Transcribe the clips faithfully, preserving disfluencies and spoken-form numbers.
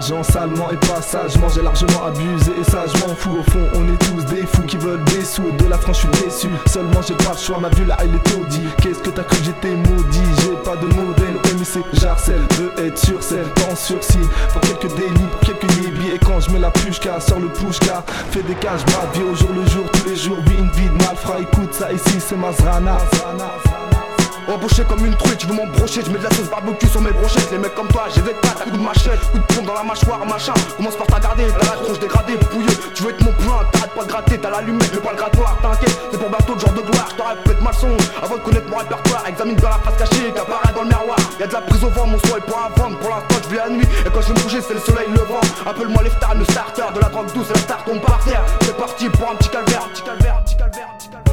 l'argent salement et pas sagement. J'ai largement abusé et ça je m'en fous. Au fond on est tous des fous qui veulent des sous. De la France je suis déçu, seulement j'ai pas le choix. Ma vue là elle est taudie. Qu'est-ce que t'as cru que j'étais maudit? J'ai pas de modèle, M I C, j'harcèle. Veut être sur scène, temps sursis. Pour quelques délits, pour quelques yébis. Et quand je mets la pushka, sors le pushka. Fais des cash bas, vie au jour le jour, tous les jours. Vis une vie de malfrat, écoute ça ici c'est Mazrana. Embauché comme une truite, tu veux m'embrocher, je mets de la sauce barbecue sur mes brochettes. Les mecs comme toi, j'ai des pattes à coups de machette, coup de pompe dans la mâchoire, machin. Commence par t'agarder, t'as la tronche dégradée, pouilleux. Tu veux être mon plein, t'arrêtes pas de gratter, t'as l'allumette, le poil grattoir, t'inquiète, c'est pour bientôt le genre de gloire. Je t'aurais peut-être mal son, avant de connaître mon répertoire. Examine dans la face cachée, qu'apparaît dans le miroir. Y'a de la prise au vent, mon son est pour un vendre. Pour l'instant, je vis la nuit, et quand je vais me coucher, c'est le soleil levant. Appelle-moi l'Eftar, le starter, de la drogue douce, et la star tombe par terre. C'est parti pour un petit calvaire, un petit calvaire, un petit calvaire, un petit calvaire.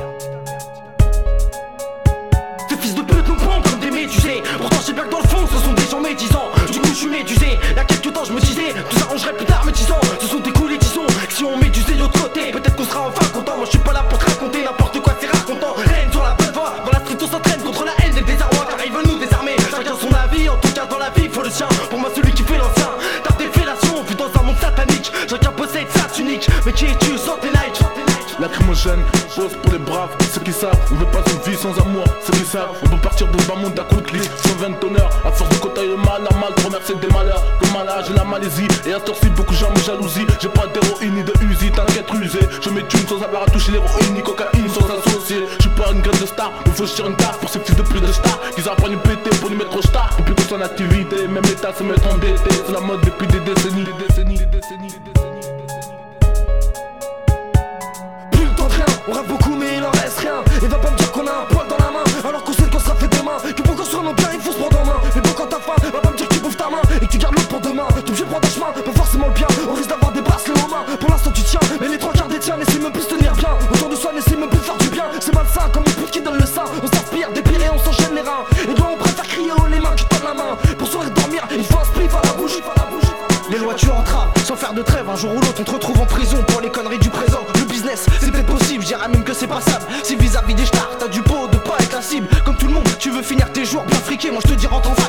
Tu sais, pourtant je sais bien que dans le fond ce sont des gens médisants. Du coup je suis médusé, y'a quelques temps je me disais tout s'arrangerait plus tard mais dix ans se sont écoulés disons. Si on met du zé de l'autre côté, peut-être qu'on sera enfin content. Moi je suis pas là pour te raconter n'importe quoi, c'est racontant. Haine sur la bonne voie, dans la street on s'entraîne contre la haine et le désarroi. Car ils veulent nous désarmer, chacun son avis. En tout cas dans la vie faut le sien, pour moi celui qui fait l'ancien. Tape des fellations, vu dans un monde satanique. Chacun possède sa tunique, mais qui es-tu sans tes nights? Lacrymogène, pose pour les braves, ceux qui savent. On veut pas une vie sans amour, ceux qui savent. On peut partir de ce bas monde d'un coup de clic, sans vingt tonnerres. À force de côtoyer le mal, la mal, remercier des malheurs. Comme malade, j'ai la Malaisie, et à ce temps-ci, beaucoup de gens me jalousie. J'ai pas d'héroïne ni de Uzi, t'inquiète rusé. Je mets une sans avoir à toucher l'héroïne, ni cocaïne sans associer. Je suis pas une graine de star, il faut tirer une taf pour ces fils de plus de stars. Qu'ils apprennent une pété pour nous mettre au star. Depuis qu'on son activité, même l'état se met en endetté. C'est la mode depuis des décennies, des décennies, des décennies, des décennies. On rêve beaucoup mais il en reste rien. Et va pas me dire qu'on a un poil dans la main alors qu'on sait qu'on sera fait demain. Que pour construire nos biens il faut se prendre en main. Mais bon quand t'as faim, va pas me dire que tu bouffes ta main et que tu gardes l'autre pour demain. T'es obligé de prendre un chemin, pas forcément le bien. On risque d'avoir des bracelets aux mains. Pour l'instant tu tiens, mais les trois quarts des tiens n'essaient même plus se tenir bien. Autour de soi n'essaie même plus de faire du bien. C'est malsain comme une pute qui donne le sein. On s'inspire des pires et on s'enchaîne les reins. Et toi on préfère crier haut les mains qui tendent la main. Pour sourire et dormir il faut un spliff à la bouche. Les lois tu entraves, sans faire de trêve. Un jour ou l'autre on te retrouve en prison pour les conneries du présent. Le business c'est peut-être possible, j'irais même que c'est passable. Si vis-à-vis des stars t'as du pot de pas être la cible. Comme tout le monde tu veux finir tes jours bien friqués. Moi je te dis rentre en